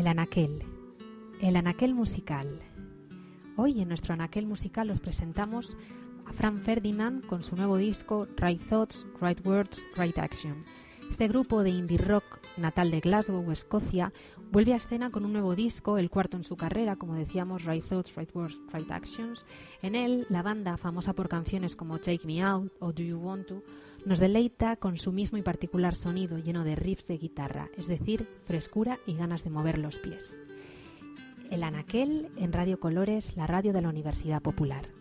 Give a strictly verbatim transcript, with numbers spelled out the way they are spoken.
anaquel, el anaquel musical. Hoy en nuestro anaquel musical os presentamos a Franz Ferdinand con su nuevo disco Right Thoughts, Right Words, Right Action. Este grupo de indie rock natal de Glasgow, Escocia, vuelve a escena con un nuevo disco, el cuarto en su carrera, como decíamos, Right Thoughts, Right Words, Right Actions. En él, la banda, famosa por canciones como Take Me Out o Do You Want To, nos deleita con su mismo y particular sonido lleno de riffs de guitarra, es decir, frescura y ganas de mover los pies. El anaquel en Radio Colores, la radio de la Universidad Popular.